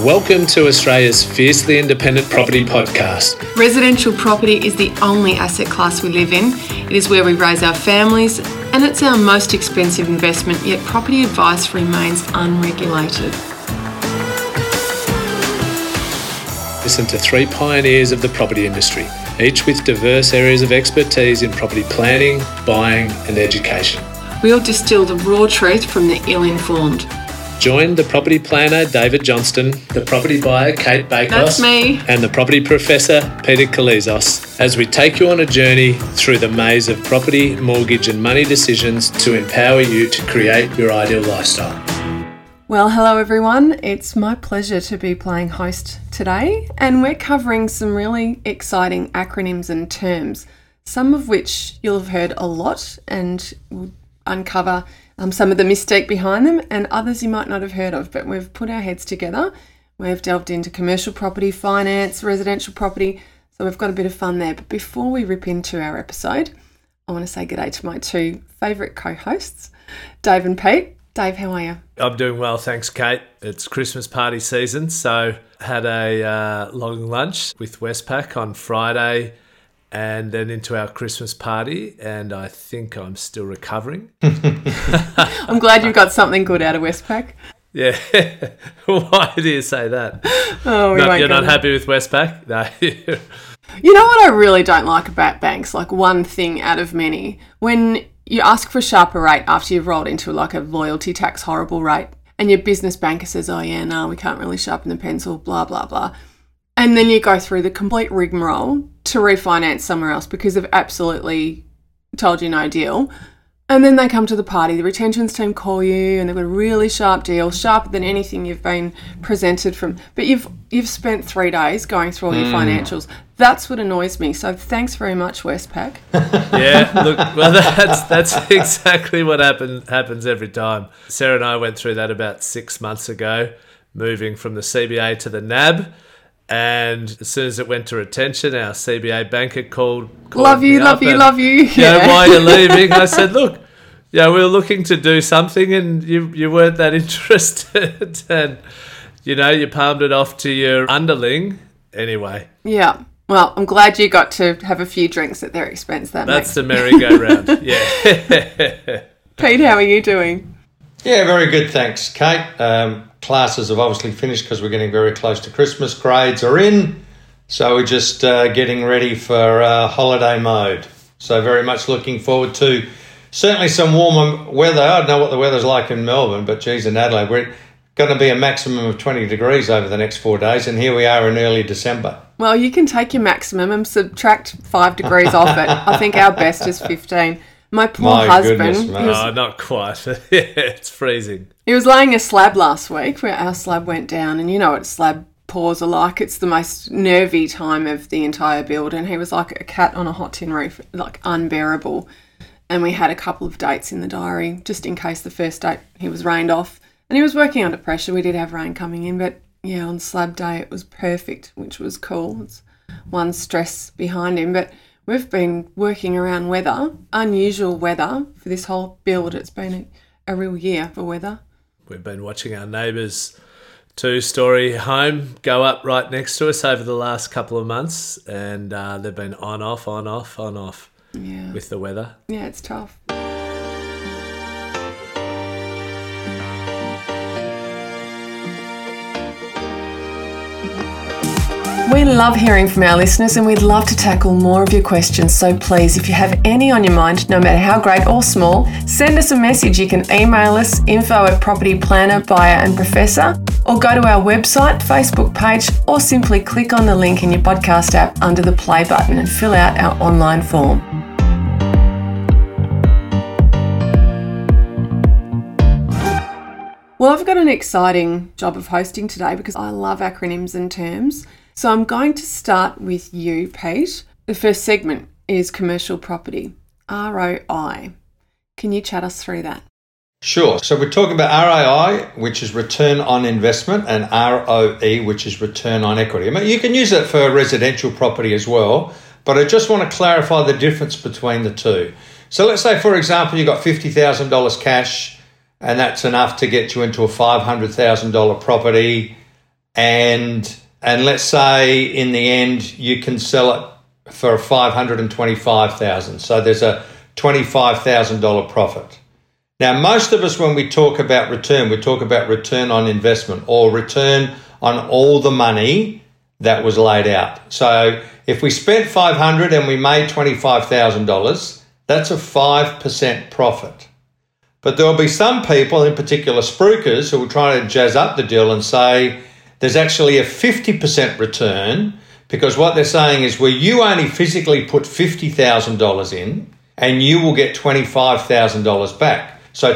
Welcome to Australia's fiercely independent property podcast. Residential property is the only asset class we live in. It is where we raise our families and it's our most expensive investment, yet property advice remains unregulated. Listen to three pioneers of the property industry, each with diverse areas of expertise in property planning, buying and education. We'll distill the raw truth from the ill-informed. Join the property planner David Johnston, the property buyer Kate Bakos, That's me, and the property professor Peter Kalizos as we take you on a journey through the maze of property, mortgage and money decisions to empower you to create your ideal lifestyle. Well, hello everyone. It's my pleasure to be playing host today, and we're covering some really exciting acronyms and terms, some of which you'll have heard a lot, and we'll uncover some of the mystique behind them, and others you might not have heard of, but we've put our heads together. We've delved into commercial property, finance, residential property, so we've got a bit of fun there. But before we rip into our episode, I want to say g'day to my two favourite co-hosts, Dave and Pete. Dave, how are you? I'm doing well, thanks, Kate. It's Christmas party season, so had a long lunch with Westpac on Friday and then into our Christmas party, and I think I'm still recovering. I'm glad you've got something good out of Westpac. Yeah. Why do you say that? Oh, You're not happy with Westpac? No. You know what I really don't like about banks? Like one thing out of many. When you ask for a sharper rate after you've rolled into like a loyalty tax horrible rate, and your business banker says, oh yeah, no, we can't really sharpen the pencil, blah, blah, blah. And then you go through the complete rigmarole to refinance somewhere else because they've absolutely told you no deal. And then they come to the party, the retentions team call you and they've got a really sharp deal, sharper than anything you've been presented from. But you've spent 3 days going through all your financials. That's what annoys me. So thanks very much, Westpac. Yeah, look, well, that's exactly what happens every time. Sarah and I went through that about 6 months ago, moving from the CBA to the NAB. And as soon as it went to retention, our CBA banker called love you. Yeah, why are you leaving? I said, look, we were looking to do something and you weren't that interested. And, you palmed it off to your underling anyway. Yeah. Well, I'm glad you got to have a few drinks at their expense. That's the merry-go-round. Yeah. Pete, how are you doing? Yeah, very good, thanks, Kate. Classes have obviously finished because we're getting very close to Christmas. Grades are in, so we're just getting ready for holiday mode. So very much looking forward to certainly some warmer weather. I don't know what the weather's like in Melbourne, but geez, in Adelaide, we're going to be a maximum of 20 degrees over the next 4 days, and here we are in early December. Well, you can take your maximum and subtract 5 degrees off it. I think our best is 15. My husband... Goodness, not quite. Yeah, it's freezing. He was laying a slab last week where our slab went down, and you know what slab pours are like. It's the most nervy time of the entire build, and he was like a cat on a hot tin roof, like unbearable. And we had a couple of dates in the diary, just in case the first date he was rained off. And he was working under pressure. We did have rain coming in, but yeah, on slab day it was perfect, which was cool. It's one stress behind him, but... We've been working around weather, unusual weather for this whole build. It's been a real year for weather. We've been watching our neighbours' 2-story home go up right next to us over the last couple of months, and they've been on, off with the weather. Yeah, it's tough. We love hearing from our listeners and we'd love to tackle more of your questions. So please, if you have any on your mind, no matter how great or small, send us a message. You can email us info@Property Planner, Buyer and Professor, or go to our website, Facebook page, or simply click on the link in your podcast app under the play button and fill out our online form. Well, I've got an exciting job of hosting today because I love acronyms and terms. So I'm going to start with you, Pete. The first segment is commercial property, ROI. Can you chat us through that? Sure. So we're talking about ROI, which is return on investment, and ROE, which is return on equity. I mean, you can use it for residential property as well, but I just want to clarify the difference between the two. So let's say, for example, you've got $50,000 cash, and that's enough to get you into a $500,000 property. and let's say in the end you can sell it for $525,000. So there's a $25,000 profit. Now, most of us, when we talk about return, we talk about return on investment or return on all the money that was laid out. So if we spent $500 and we made $25,000, that's a 5% profit. But there will be some people, in particular spruikers, who will try to jazz up the deal and say there's actually a 50% return, because what they're saying is, well, you only physically put $50,000 in and you will get $25,000 back. So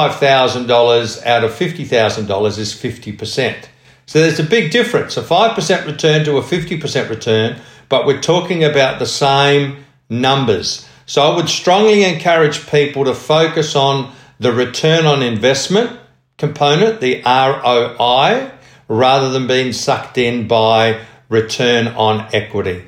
$25,000 out of $50,000 is 50%. So there's a big difference, a 5% return to a 50% return, but we're talking about the same numbers. So I would strongly encourage people to focus on the return on investment component, the ROI, rather than being sucked in by return on equity,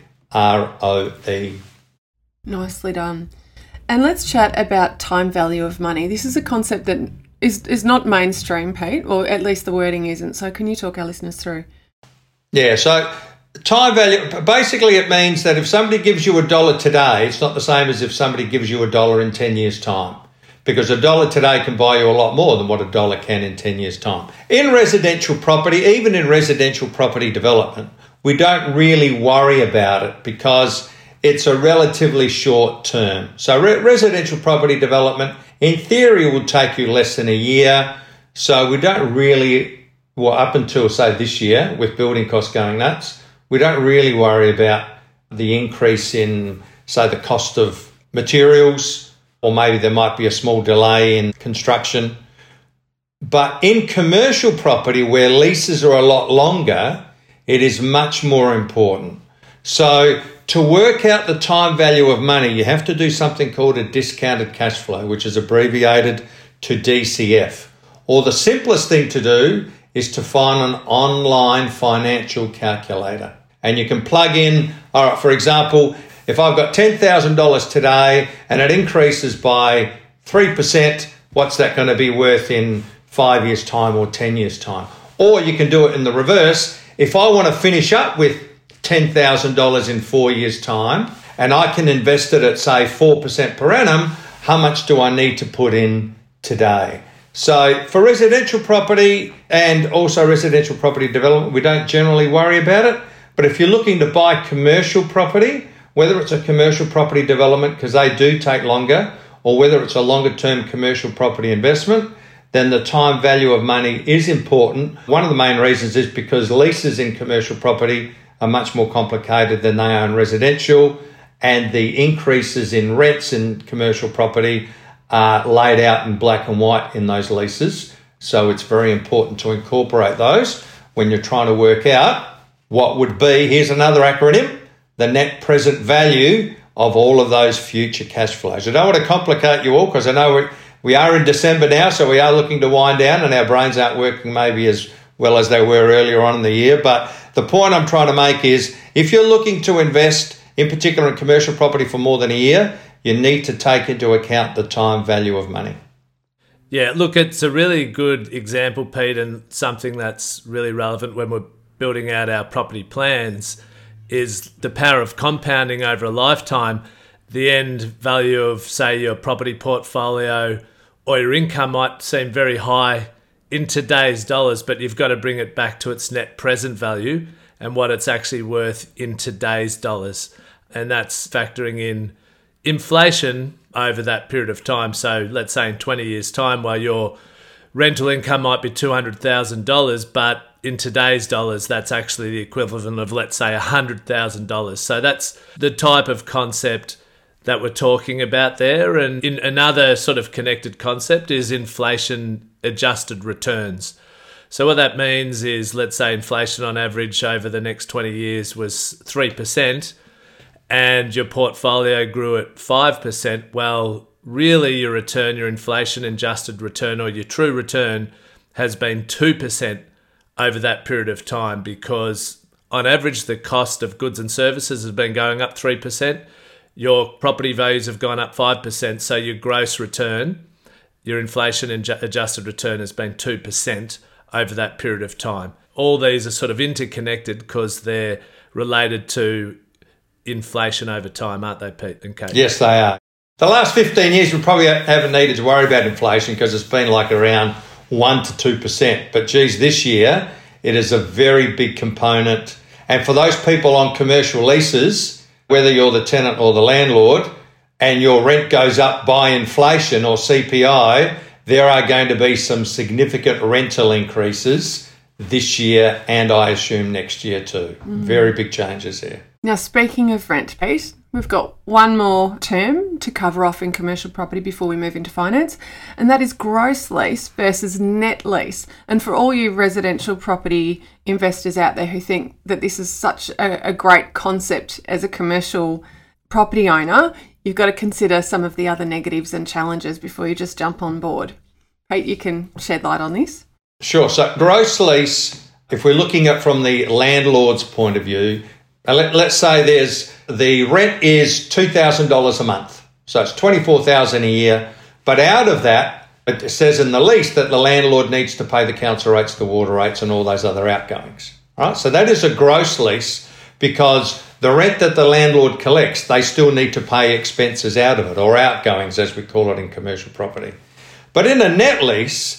ROE. Nicely done. And let's chat about time value of money. This is a concept that is not mainstream, Pete, or at least the wording isn't. So can you talk our listeners through? Yeah, so time value, basically it means that if somebody gives you $1 today, it's not the same as if somebody gives you $1 in 10 years' time. Because $1 today can buy you a lot more than what $1 can in 10 years' time. In residential property, even in residential property development, we don't really worry about it because it's a relatively short term. So residential property development, in theory, will take you less than a year. So we don't really, well, up until, say, this year, with building costs going nuts, we don't really worry about the increase in, say, the cost of materials, or maybe there might be a small delay in construction. But in commercial property, where leases are a lot longer, it is much more important. So to work out the time value of money, you have to do something called a discounted cash flow, which is abbreviated to DCF. Or the simplest thing to do is to find an online financial calculator. And you can plug in, all right, for example, if I've got $10,000 today and it increases by 3%, what's that going to be worth in 5 years' time or 10 years' time? Or you can do it in the reverse. If I want to finish up with $10,000 in 4 years' time and I can invest it at, say, 4% per annum, how much do I need to put in today? So for residential property and also residential property development, we don't generally worry about it. But if you're looking to buy commercial property, whether it's a commercial property development, because they do take longer, or whether it's a longer-term commercial property investment, then the time value of money is important. One of the main reasons is because leases in commercial property are much more complicated than they are in residential, and the increases in rents in commercial property are laid out in black and white in those leases. So it's very important to incorporate those when you're trying to work out what would be, here's another acronym, the net present value of all of those future cash flows. I don't want to complicate you all because I know we are in December now, so we are looking to wind down and our brains aren't working maybe as well as they were earlier on in the year. But the point I'm trying to make is if you're looking to invest, in particular in commercial property for more than a year, you need to take into account the time value of money. Yeah, look, it's a really good example, Pete, and something that's really relevant when we're building out our property plans is the power of compounding over a lifetime. The end value of, say, your property portfolio or your income might seem very high in today's dollars, but you've got to bring it back to its net present value and what it's actually worth in today's dollars. And that's factoring in inflation over that period of time. So let's say in 20 years' time, while your rental income might be $200,000, but in today's dollars, that's actually the equivalent of, let's say, $100,000. So that's the type of concept that we're talking about there. And in another sort of connected concept is inflation-adjusted returns. So what that means is, let's say inflation on average over the next 20 years was 3%, and your portfolio grew at 5%. Well, really your return, your inflation-adjusted return or your true return has been 2% over that period of time, because on average the cost of goods and services has been going up 3%. Your property values have gone up 5%, so your gross return, your inflation-adjusted return has been 2% over that period of time. all these are sort of interconnected because they're related to inflation over time, aren't they, Pete and Kate? Yes, they are. The last 15 years, we probably haven't needed to worry about inflation because it's been like around 1 to 2%. But geez, this year, it is a very big component. And for those people on commercial leases, whether you're the tenant or the landlord, and your rent goes up by inflation or CPI, there are going to be some significant rental increases this year and I assume next year too. Very big changes there. Now, speaking of rent, Pete, we've got one more term to cover off in commercial property before we move into finance, and that is gross lease versus net lease. And for all you residential property investors out there who think that this is such a great concept as a commercial property owner, you've got to consider some of the other negatives and challenges before you just jump on board. Pete, you can shed light on this. Sure. So gross lease, if we're looking at from the landlord's point of view, let's say the rent is $2,000 a month. So it's $24,000 a year. But out of that, it says in the lease that the landlord needs to pay the council rates, the water rates, and all those other outgoings. Right? So that is a gross lease because the rent that the landlord collects, they still need to pay expenses out of it, or outgoings as we call it in commercial property. But in a net lease,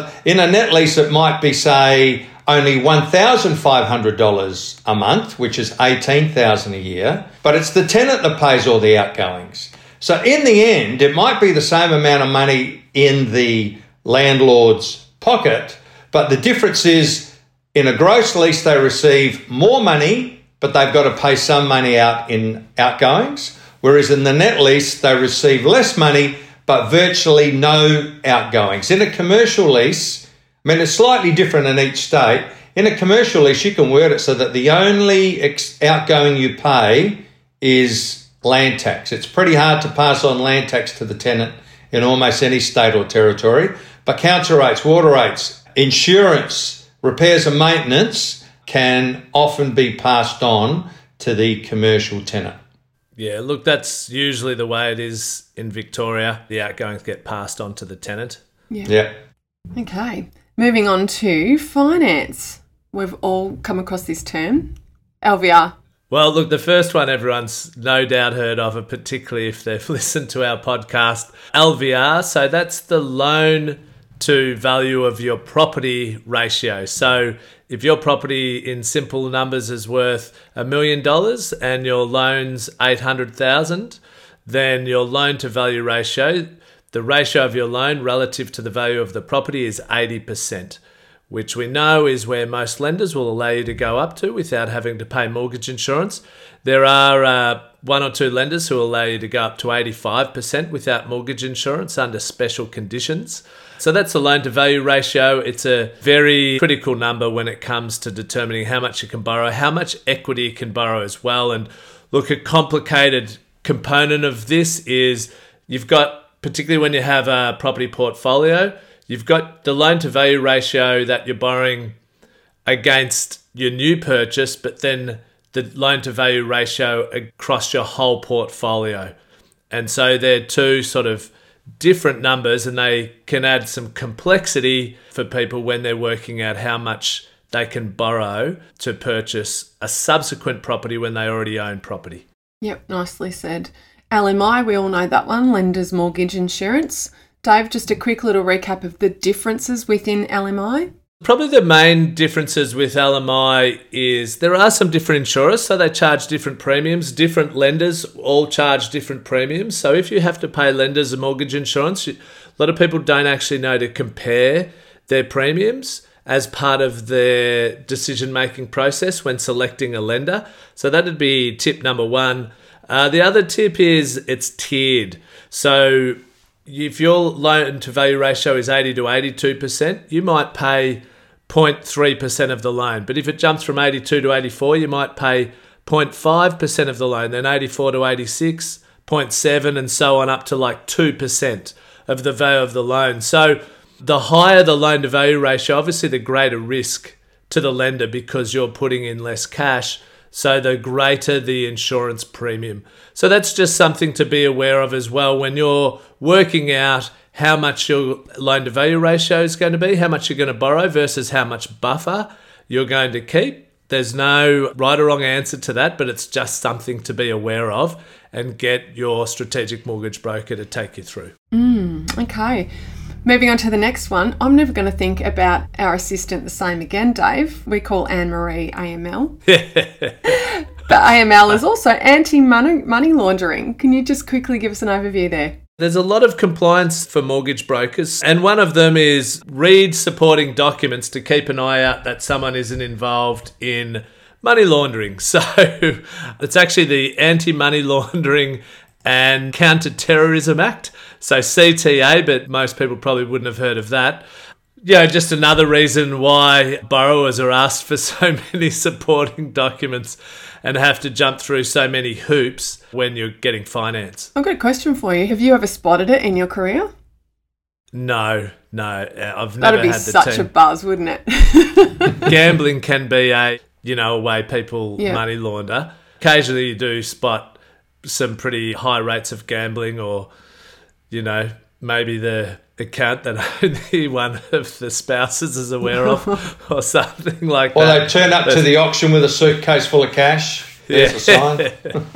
it might be, say, only $1,500 a month, which is $18,000 a year, but it's the tenant that pays all the outgoings. So in the end, it might be the same amount of money in the landlord's pocket, but the difference is in a gross lease, they receive more money, but they've got to pay some money out in outgoings, whereas in the net lease, they receive less money, but virtually no outgoings. In a commercial lease, I mean, it's slightly different in each state. In a commercial lease, you can word it so that the only outgoing you pay is land tax. It's pretty hard to pass on land tax to the tenant in almost any state or territory. But council rates, water rates, insurance, repairs and maintenance can often be passed on to the commercial tenant. Yeah, look, that's usually the way it is in Victoria. The outgoings get passed on to the tenant. Yeah. Okay. Moving on to finance. We've all come across this term, LVR. Well, look, the first one everyone's no doubt heard of, particularly if they've listened to our podcast, LVR. So that's the loan to value of your property ratio. So if your property in simple numbers is worth $1 million and your loan's $800,000, then your loan to value ratio, the ratio of your loan relative to the value of the property, is 80%, which we know is where most lenders will allow you to go up to without having to pay mortgage insurance. There are one or two lenders who will allow you to go up to 85% without mortgage insurance under special conditions. So that's the loan to value ratio. It's a very critical number when it comes to determining how much you can borrow, how much equity you can borrow as well. And look, a complicated component of this is you've got, particularly when you have a property portfolio, you've got the loan to value ratio that you're borrowing against your new purchase, but then the loan to value ratio across your whole portfolio. And so they're two sort of different numbers, and they can add some complexity for people when they're working out how much they can borrow to purchase a subsequent property when they already own property. Yep, nicely said. LMI, we all know that one, Lender's Mortgage Insurance. Dave, just a quick little recap of the differences within LMI. Probably the main differences with LMI is there are some different insurers, so they charge different premiums. Different lenders all charge different premiums. So if you have to pay lenders a mortgage insurance, a lot of people don't actually know to compare their premiums as part of their decision-making process when selecting a lender. So that would be tip number one. The other tip is it's tiered. So if your loan to value ratio is 80 to 82%, you might pay 0.3% of the loan. But if it jumps from 82 to 84, you might pay 0.5% of the loan, then 84 to 86, 0.7, and so on up to like 2% of the value of the loan. So the higher the loan to value ratio, obviously the greater risk to the lender because you're putting in less cash. So the greater the insurance premium. So that's just something to be aware of as well when you're working out how much your loan to value ratio is going to be, how much you're going to borrow versus how much buffer you're going to keep. There's no right or wrong answer to that, but it's just something to be aware of and get your strategic mortgage broker to take you through. Okay. Moving on to the next one. I'm never going to think about our assistant the same again, Dave. We call Anne-Marie AML. But AML is also anti-money laundering. Can you just quickly give us an overview there? There's a lot of compliance for mortgage brokers, and one of them is read supporting documents to keep an eye out that someone isn't involved in money laundering. So it's actually the Anti-Money Laundering and Counter-Terrorism Act, so CTA, but most people probably wouldn't have heard of that. Yeah, just another reason why borrowers are asked for so many supporting documents and have to jump through so many hoops when you're getting finance. I've got a question for you. Have you ever spotted it in your career? No, I've never That'd be had the such team. a buzz, wouldn't it? Gambling can be a way people money launder. Occasionally you do spot some pretty high rates of gambling, or maybe the account that only one of the spouses is aware of or something like that. Or they turn up to the auction with a suitcase full of cash. There's a sign.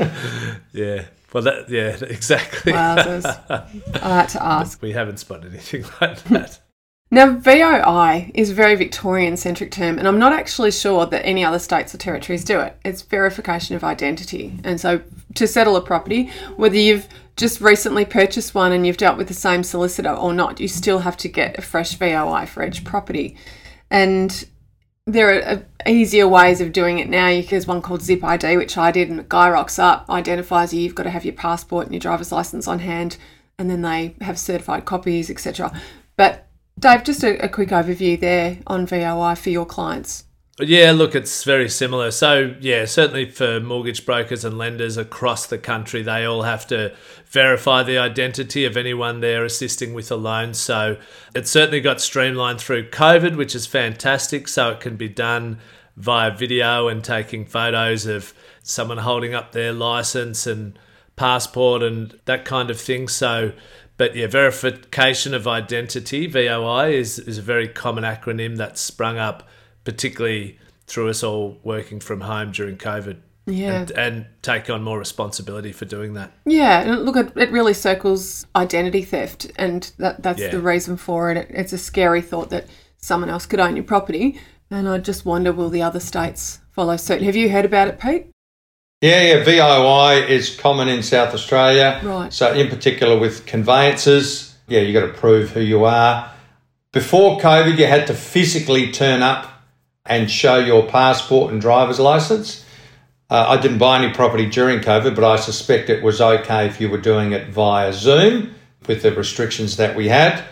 Yeah. Well, exactly. Wowzers. I had to ask. We haven't spotted anything like that. Now, VOI is a very Victorian-centric term, and I'm not actually sure that any other states or territories do it. It's verification of identity. And so to settle a property, whether you've just recently purchased one and you've dealt with the same solicitor or not, you still have to get a fresh VOI for each property. And there are easier ways of doing it now. There's one called Zip ID, which I did, and a guy rocks up, identifies you. You've got to have your passport and your driver's license on hand, and then they have certified copies, etc. But Dave, just a quick overview there on VOI for your clients. Yeah, look, it's very similar. So, yeah, certainly for mortgage brokers and lenders across the country, they all have to verify the identity of anyone they're assisting with a loan. So it certainly got streamlined through COVID, which is fantastic. So it can be done via video and taking photos of someone holding up their license and passport and that kind of thing. So, but yeah, verification of identity, VOI, is a very common acronym that's sprung up, particularly through us all working from home during COVID. Yeah. And take on more responsibility for doing that. Yeah, and look, it really circles identity theft, and that's the reason for it. It's a scary thought that someone else could own your property, and I just wonder, will the other states follow suit? Have you heard about it, Pete? Yeah, VOI is common in South Australia. Right. So in particular with conveyances, you got to prove who you are. Before COVID, you had to physically turn up and show your passport and driver's license. I didn't buy any property during COVID, but I suspect it was okay if you were doing it via Zoom with the restrictions that we had.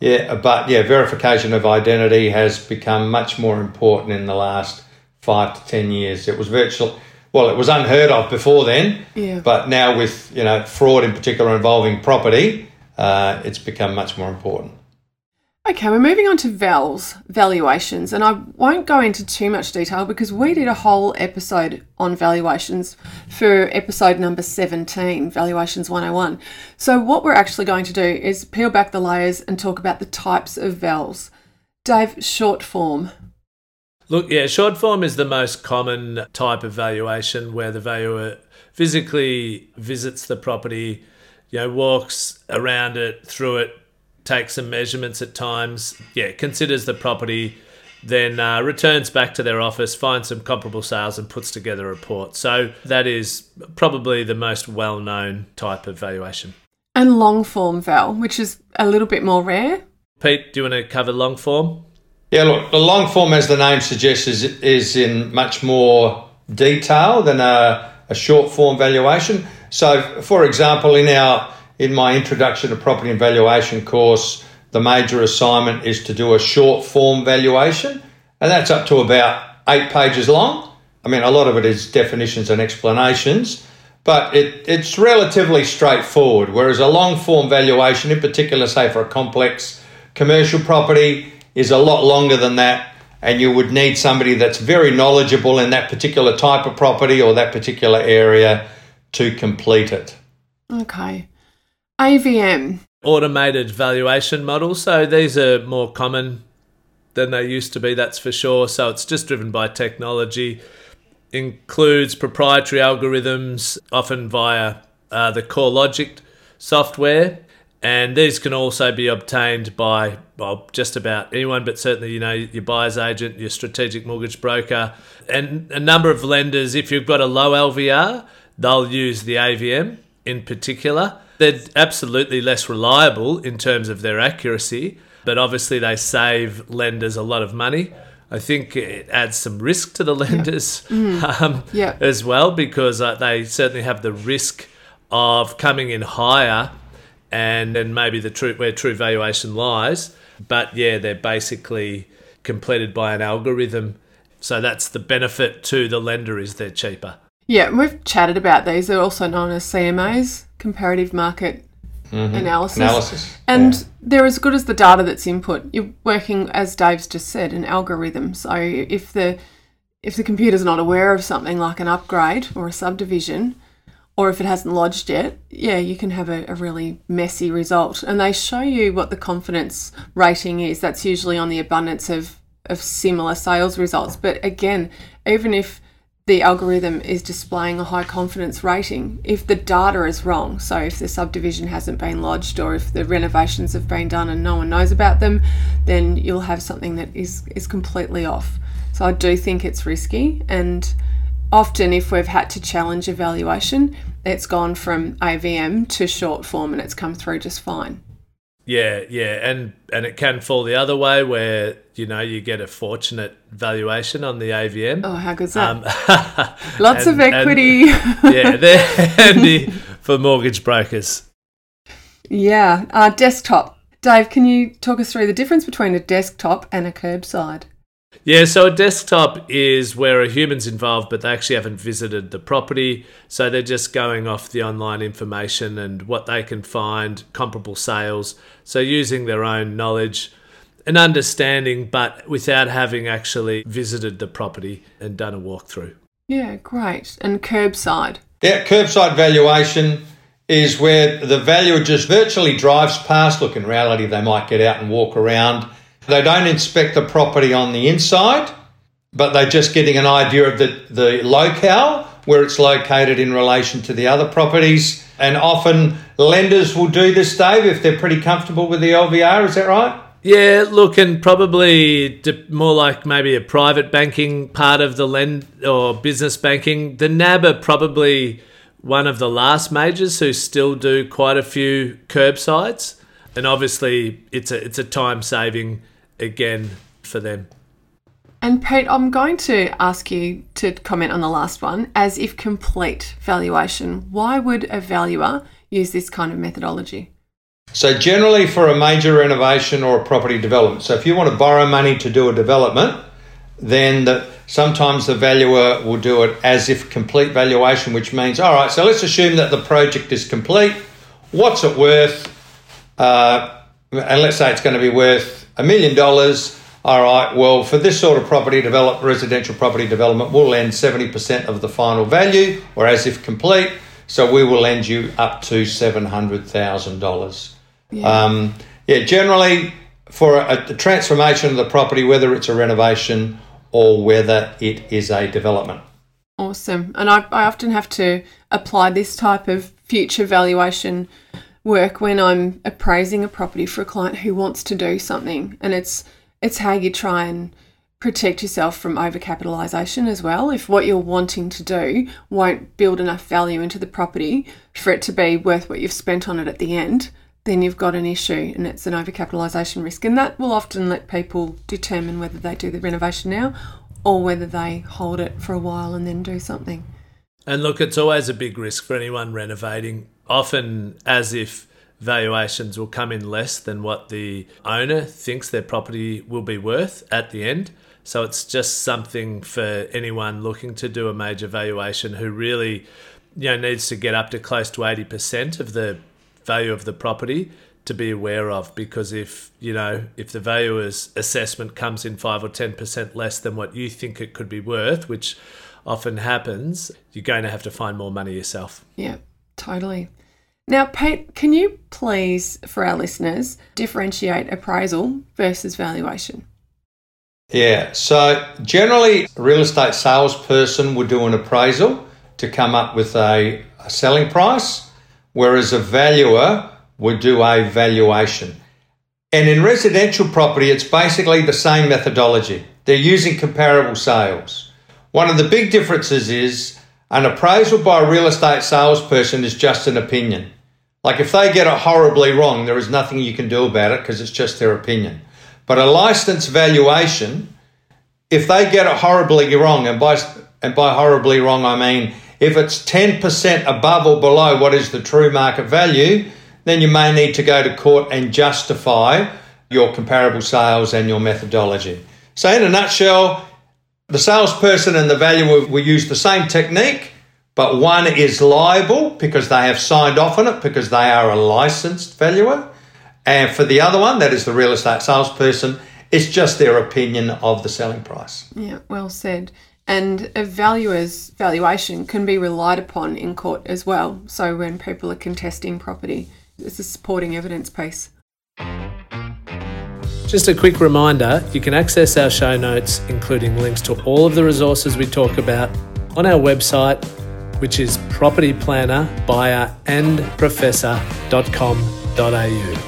Verification of identity has become much more important in the last 5 to 10 years. It was it was unheard of before then, but now with fraud in particular involving property, it's become much more important. Okay, we're moving on to valuations, and I won't go into too much detail because we did a whole episode on valuations for episode number 17, Valuations 101. So what we're actually going to do is peel back the layers and talk about the types of vals. Dave, short form. Look, short form is the most common type of valuation, where the valuer physically visits the property, walks around it, through it, takes some measurements at times, considers the property, then returns back to their office, finds some comparable sales and puts together a report. So that is probably the most well-known type of valuation. And long form val, which is a little bit more rare. Pete, do you want to cover long form? Yeah, look, the long form, as the name suggests, is in much more detail than a short form valuation. So, for example, in my Introduction to Property and Valuation course, the major assignment is to do a short form valuation, and that's up to about 8 pages long. I mean, a lot of it is definitions and explanations, but it's relatively straightforward, whereas a long form valuation, in particular, say for a complex commercial property, is a lot longer than that, and you would need somebody that's very knowledgeable in that particular type of property or that particular area to complete it. Okay. AVM. Automated valuation models. So these are more common than they used to be, that's for sure. So it's just driven by technology. Includes proprietary algorithms, often via the CoreLogic software. And these can also be obtained by, well, just about anyone, but certainly, your buyer's agent, your strategic mortgage broker, and a number of lenders. If you've got a low LVR, they'll use the AVM in particular. They're absolutely less reliable in terms of their accuracy, but obviously they save lenders a lot of money. I think it adds some risk to the lenders as well, because they certainly have the risk of coming in higher and then maybe where true valuation lies. But yeah, they're basically completed by an algorithm. So that's the benefit to the lender, is they're cheaper. Yeah, and we've chatted about these. They're also known as CMAs, comparative market analysis. And they're as good as the data that's input. You're working, as Dave's just said, an algorithm. So if the computer's not aware of something like an upgrade or a subdivision, or if it hasn't lodged yet, you can have a really messy result. And they show you what the confidence rating is. That's usually on the abundance of similar sales results. But again, even if the algorithm is displaying a high confidence rating, if the data is wrong, so if the subdivision hasn't been lodged or if the renovations have been done and no one knows about them, then you'll have something that is completely off. So I do think it's risky, and often if we've had to challenge a valuation, it's gone from AVM to short form and it's come through just fine. Yeah, and it can fall the other way where, you get a fortunate valuation on the AVM. Oh, how good's that? Lots of equity. They're handy for mortgage brokers. Yeah, desktop. Dave, can you talk us through the difference between a desktop and a curbside? Yeah, so a desktop is where a human's involved, but they actually haven't visited the property. So they're just going off the online information and what they can find, comparable sales. So using their own knowledge and understanding, but without having actually visited the property and done a walkthrough. Yeah, great. And curbside? Yeah, curbside valuation is where the valuer just virtually drives past. Look, in reality, they might get out and walk around. They don't inspect the property on the inside, but they're just getting an idea of the locale, where it's located in relation to the other properties. And often lenders will do this, Dave, if they're pretty comfortable with the LVR. Is that right? Yeah, look, and probably more like maybe a private banking part of the lend or business banking. The NAB are probably one of the last majors who still do quite a few curbsides. And obviously it's a time saving again for them. And Pete, I'm going to ask you to comment on the last one, as if complete valuation. Why would a valuer use this kind of methodology? So generally for a major renovation or a property development, so if you want to borrow money to do a development, then sometimes the valuer will do it as if complete valuation, which means, all right, so let's assume that the project is complete. What's it worth? And let's say it's going to be worth $1 million. All right, well, for this sort of residential property development, we'll lend 70% of the final value, or as if complete. So we will lend you up to $700,000. Generally for a transformation of the property, whether it's a renovation or whether it is a development. Awesome. And I often have to apply this type of future valuation work when I'm appraising a property for a client who wants to do something, and it's how you try and protect yourself from overcapitalisation as well. If what you're wanting to do won't build enough value into the property for it to be worth what you've spent on it at the end, then you've got an issue, and it's an overcapitalisation risk, and that will often let people determine whether they do the renovation now or whether they hold it for a while and then do something. And look, it's always a big risk for anyone renovating, often as if valuations will come in less than what the owner thinks their property will be worth at the end. So it's just something for anyone looking to do a major valuation who really, needs to get up to close to 80% of the value of the property to be aware of, because if the valuer's assessment comes in 5 or 10% less than what you think it could be worth, which often happens, you're going to have to find more money yourself. Yeah, totally. Now, Pete, can you please, for our listeners, differentiate appraisal versus valuation? Yeah, so generally a real estate salesperson would do an appraisal to come up with a selling price, whereas a valuer would do a valuation. And in residential property, it's basically the same methodology. They're using comparable sales. One of the big differences is an appraisal by a real estate salesperson is just an opinion. Like if they get it horribly wrong, there is nothing you can do about it because it's just their opinion. But a licensed valuation, if they get it horribly wrong, and by horribly wrong I mean if it's 10% above or below what is the true market value, then you may need to go to court and justify your comparable sales and your methodology. So in a nutshell, the salesperson and the valuer will use the same technique, but one is liable because they have signed off on it because they are a licensed valuer. And for the other one, that is the real estate salesperson, it's just their opinion of the selling price. Yeah, well said. And a valuer's valuation can be relied upon in court as well. So when people are contesting property, it's a supporting evidence piece. Just a quick reminder, you can access our show notes, including links to all of the resources we talk about, on our website, which is propertyplanner, buyer and professor.com.au.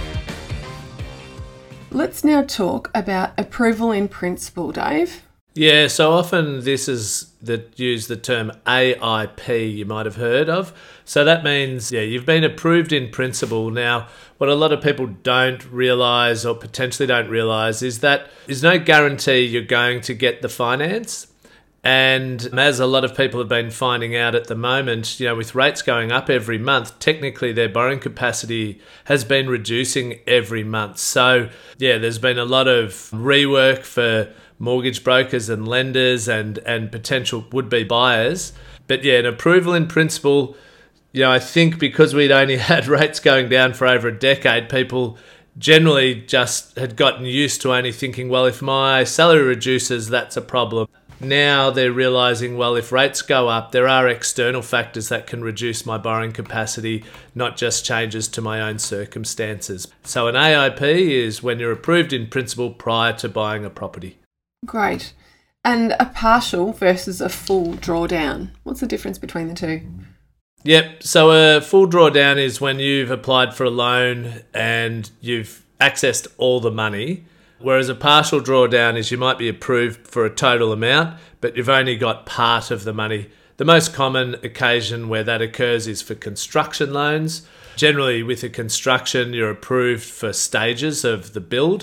Let's now talk about approval in principle, Dave. Yeah, so often this is use the term AIP you might have heard of. So that means, you've been approved in principle. Now, what a lot of people don't realise or potentially don't realise is that there's no guarantee you're going to get the finance. And as a lot of people have been finding out at the moment, with rates going up every month, technically their borrowing capacity has been reducing every month. So, there's been a lot of rework for mortgage brokers and lenders and potential would-be buyers. But an approval in principle, I think because we'd only had rates going down for over a decade, people generally just had gotten used to only thinking, well, if my salary reduces, that's a problem. Now they're realising, well, if rates go up, there are external factors that can reduce my borrowing capacity, not just changes to my own circumstances. So an AIP is when you're approved in principle prior to buying a property. Great. And a partial versus a full drawdown. What's the difference between the two? Yep. So a full drawdown is when you've applied for a loan and you've accessed all the money, whereas a partial drawdown is you might be approved for a total amount, but you've only got part of the money. The most common occasion where that occurs is for construction loans. Generally, with a construction, you're approved for stages of the build.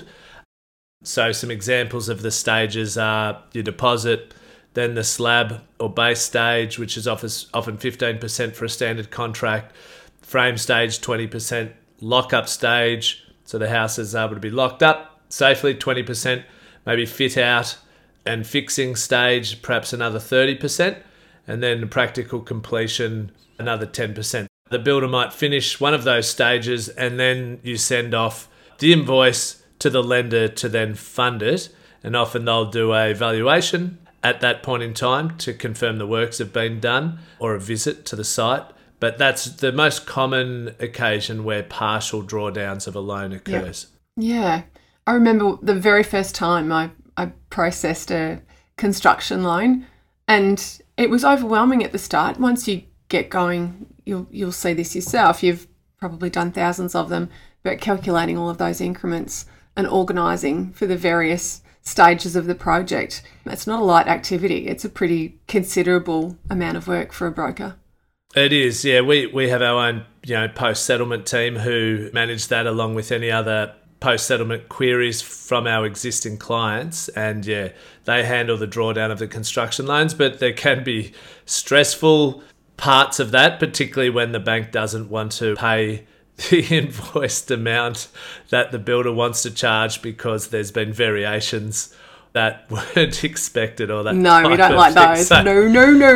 So some examples of the stages are your deposit, then the slab or base stage, which is often 15% for a standard contract, frame stage 20%, lock-up stage, so the house is able to be locked up safely, 20%, maybe fit out and fixing stage, perhaps another 30%, and then practical completion, another 10%. The builder might finish one of those stages and then you send off the invoice to the lender to then fund it, and often they'll do a valuation at that point in time to confirm the works have been done or a visit to the site. But that's the most common occasion where partial drawdowns of a loan occurs. Yeah. I remember the very first time I processed a construction loan, and it was overwhelming at the start. Once you get going, you'll see this yourself. You've probably done thousands of them, but calculating all of those increments and organising for the various stages of the project, it's not a light activity. It's a pretty considerable amount of work for a broker. It is, yeah. We have our own, post-settlement team who manage that along with any other post-settlement queries from our existing clients, and they handle the drawdown of the construction loans, but there can be stressful parts of that, particularly when the bank doesn't want to pay the invoiced amount that the builder wants to charge because there's been variations that weren't expected or that. No, we don't like those. So, no.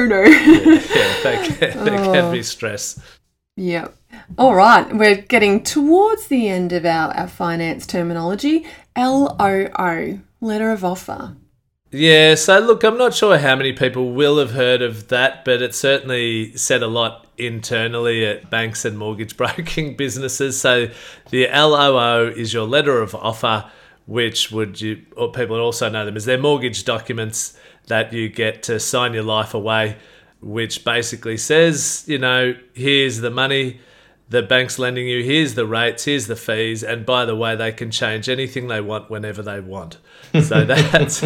They can be stress. Yeah. All right, we're getting towards the end of our finance terminology. LOO, letter of offer. Yeah, so look, I'm not sure how many people will have heard of that, but it certainly said a lot internally at banks and mortgage broking businesses. So the LOO is your letter of offer, which or people also know them as their mortgage documents that you get to sign your life away, which basically says, here's the money the bank's lending you, here's the rates, here's the fees, and by the way, they can change anything they want whenever they want. So that's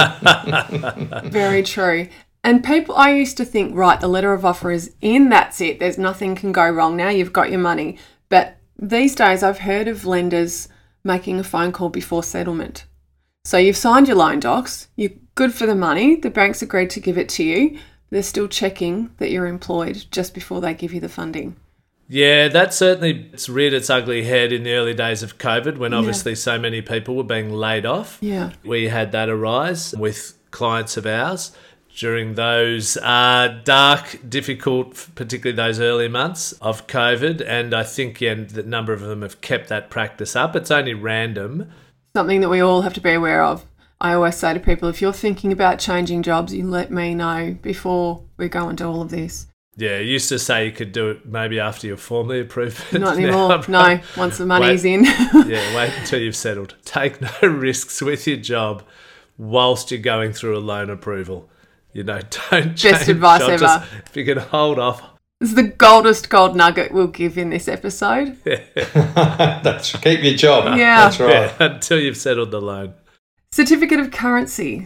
very true. And I used to think, right, the letter of offer is in, that's it. There's nothing can go wrong now. You've got your money. But these days I've heard of lenders making a phone call before settlement. So you've signed your loan docs, you're good for the money, the bank's agreed to give it to you. They're still checking that you're employed just before they give you the funding. Yeah, that certainly it's reared its ugly head in the early days of COVID when obviously so many people were being laid off. Yeah. We had that arise with clients of ours during those dark, difficult, particularly those early months of COVID. And I think the number of them have kept that practice up. It's only random. Something that we all have to be aware of. I always say to people, if you're thinking about changing jobs, you let me know before we go into all of this. Yeah, you used to say you could do it maybe after you're formally approved. Not anymore. No, once the money's in. Wait until you've settled. Take no risks with your job whilst you're going through a loan approval. Don't change. Best advice ever. If you can hold off. This is the goldest gold nugget we'll give in this episode. That's keep your job. Yeah. That's right. Yeah, until you've settled the loan. Certificate of Currency,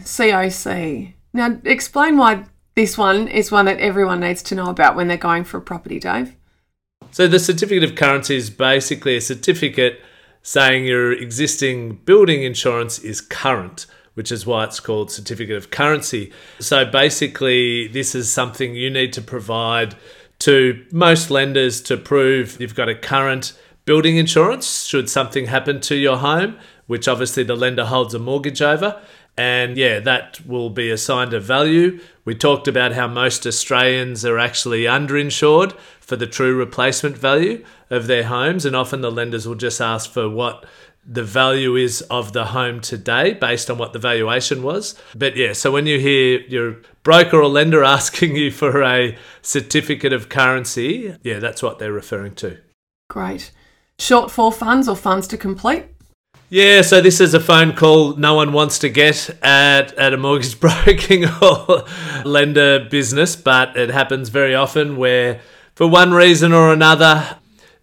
COC. Now, explain why this one is one that everyone needs to know about when they're going for a property, Dave. So the Certificate of Currency is basically a certificate saying your existing building insurance is current, which is why it's called Certificate of Currency. So basically, this is something you need to provide to most lenders to prove you've got a current building insurance should something happen to your home, which obviously the lender holds a mortgage over. And that will be assigned a value. We talked about how most Australians are actually underinsured for the true replacement value of their homes. And often the lenders will just ask for what the value is of the home today based on what the valuation was. But so when you hear your broker or lender asking you for a certificate of currency, that's what they're referring to. Great. Shortfall funds or funds to complete? Yeah, so this is a phone call no one wants to get at a mortgage broking or lender business, but it happens very often where for one reason or another,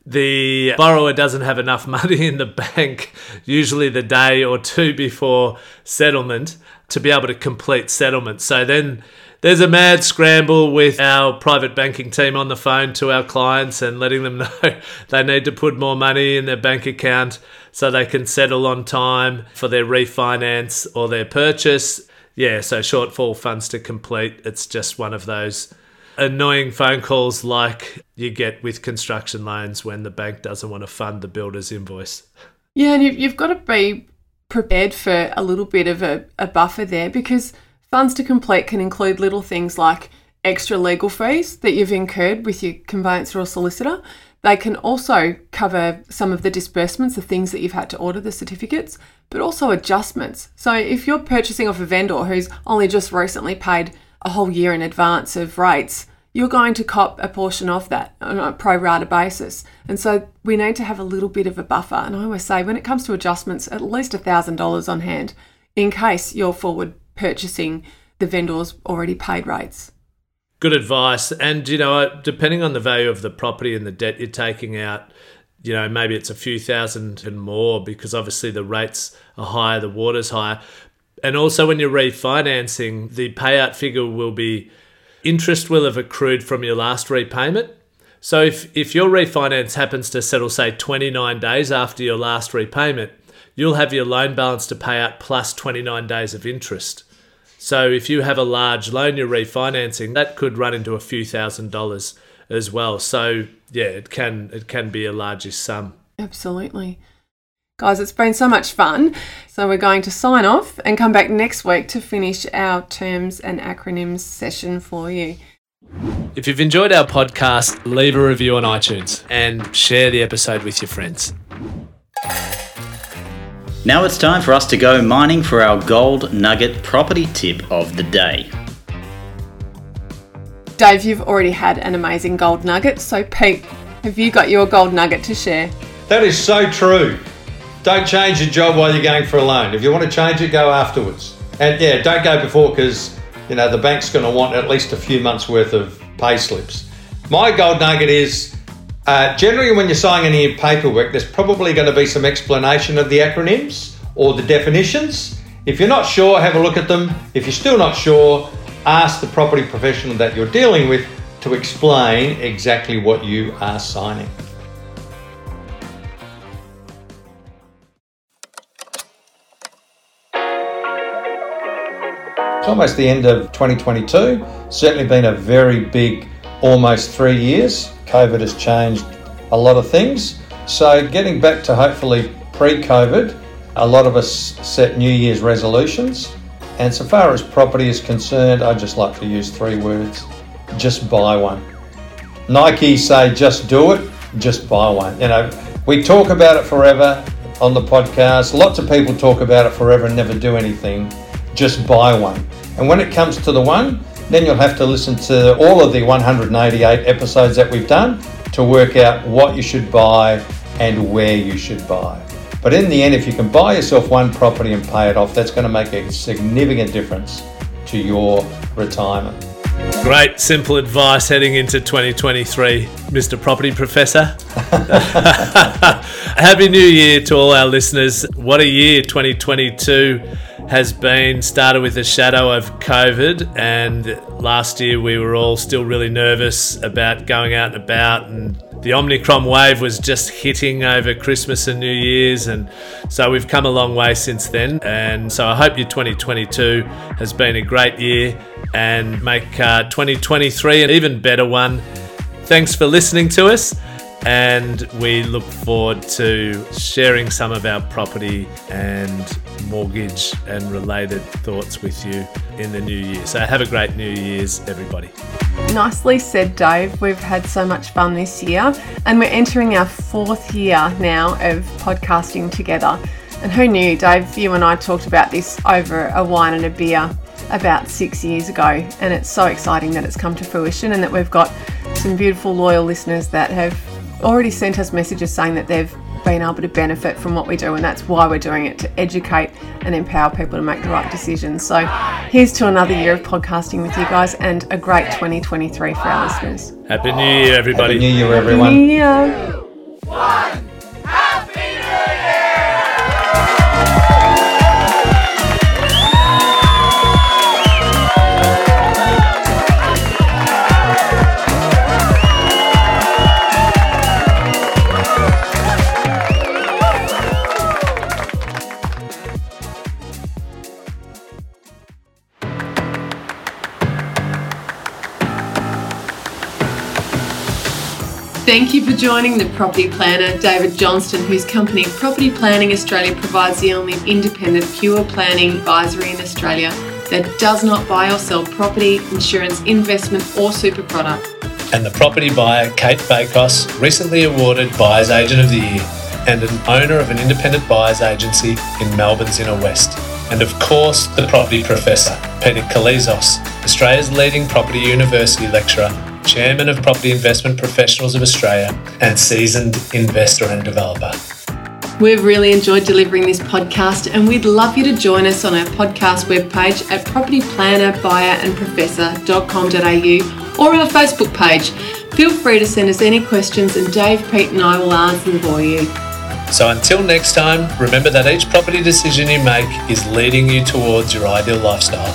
the borrower doesn't have enough money in the bank, usually the day or two before settlement, to be able to complete settlement. So then there's a mad scramble with our private banking team on the phone to our clients and letting them know they need to put more money in their bank account so they can settle on time for their refinance or their purchase. So shortfall funds to complete. It's just one of those annoying phone calls like you get with construction loans when the bank doesn't want to fund the builder's invoice. Yeah, and you've got to be prepared for a little bit of a buffer there, because funds to complete can include little things like extra legal fees that you've incurred with your conveyancer or solicitor. They can also cover some of the disbursements, the things that you've had to order the certificates, but also adjustments. So if you're purchasing off a vendor who's only just recently paid a whole year in advance of rates, you're going to cop a portion of that on a pro rata basis. And so we need to have a little bit of a buffer. And I always say when it comes to adjustments, at least $1,000 on hand in case you're forward purchasing the vendor's already paid rates. Good advice. And, depending on the value of the property and the debt you're taking out, maybe it's a few thousand and more because obviously the rates are higher, the water's higher. And also when you're refinancing, the payout figure will be interest will have accrued from your last repayment. So if your refinance happens to settle, say, 29 days after your last repayment, you'll have your loan balance to pay out plus 29 days of interest. So if you have a large loan you're refinancing, that could run into a few $1,000s as well. So it can be a larger sum. Absolutely. Guys, it's been so much fun. So we're going to sign off and come back next week to finish our terms and acronyms session for you. If you've enjoyed our podcast, leave a review on iTunes and share the episode with your friends. Now it's time for us to go mining for our gold nugget property tip of the day. Dave, you've already had an amazing gold nugget. So Pete, have you got your gold nugget to share? That is so true. don't change your job while you're going for a loan. If you want to change it, go afterwards. And yeah, don't go before, because the bank's going to want at least a few months worth of pay slips. My gold nugget is generally when you're signing any paperwork, there's probably going to be some explanation of the acronyms or the definitions. If you're not sure, have a look at them. If you're still not sure, ask the property professional that you're dealing with to explain exactly what you are signing. It's almost the end of 2022. Certainly been a very big, almost 3 years. COVID has changed a lot of things. So getting back to hopefully pre-COVID, a lot of us set New Year's resolutions. And so far as property is concerned, I just like to use 3 words. Just buy one. Nike say just do it, just buy one. We talk about it forever on the podcast. Lots of people talk about it forever and never do anything. Just buy one. And when it comes to the one, then you'll have to listen to all of the 188 episodes that we've done to work out what you should buy and where you should buy. But in the end, if you can buy yourself one property and pay it off, that's going to make a significant difference to your retirement. Great, simple advice heading into 2023, Mr. Property Professor. Happy New Year to all our listeners. What a year 2022 has been. Started with the shadow of COVID, and last year we were all still really nervous about going out and about, and the Omicron wave was just hitting over Christmas and New Year's, and so we've come a long way since then. And so I hope your 2022 has been a great year and make 2023 an even better one. Thanks for listening to us, and we look forward to sharing some of our property and mortgage and related thoughts with you in the new year. So have a great New Year's, everybody. Nicely said, Dave. We've had so much fun this year, and we're entering our 4th year now of podcasting together. And who knew, Dave, you and I talked about this over a wine and a beer about 6 years ago, and it's so exciting that it's come to fruition and that we've got some beautiful loyal listeners that have already sent us messages saying that they've been able to benefit from what we do, and that's why we're doing it, to educate and empower people to make the right decisions. So here's to another year of podcasting with you guys, and a great 2023 for our listeners. Happy New Year, everybody. Happy New Year, everyone. Happy New Year. 2, 1, Happy New Year! Thank you for joining the property planner, David Johnston, whose company Property Planning Australia provides the only independent pure planning advisory in Australia that does not buy or sell property, insurance, investment or super product. And the property buyer, Kate Bakos, recently awarded Buyer's Agent of the Year and an owner of an independent buyer's agency in Melbourne's Inner West. And of course, the property professor, Peter Kalizos, Australia's leading property university lecturer, Chairman of Property Investment Professionals of Australia, and seasoned investor and developer. We've really enjoyed delivering this podcast, and we'd love you to join us on our podcast webpage at propertyplannerbuyenandprofessor.com.au or our Facebook page. Feel free to send us any questions, and Dave, Pete and I will answer them for you. So until next time, remember that each property decision you make is leading you towards your ideal lifestyle.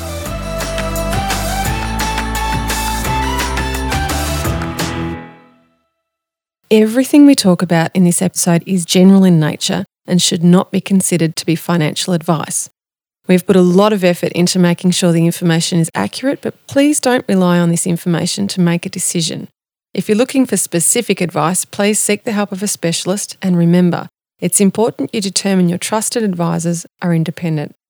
Everything we talk about in this episode is general in nature and should not be considered to be financial advice. We've put a lot of effort into making sure the information is accurate, but please don't rely on this information to make a decision. If you're looking for specific advice, please seek the help of a specialist, and remember, it's important you determine your trusted advisors are independent.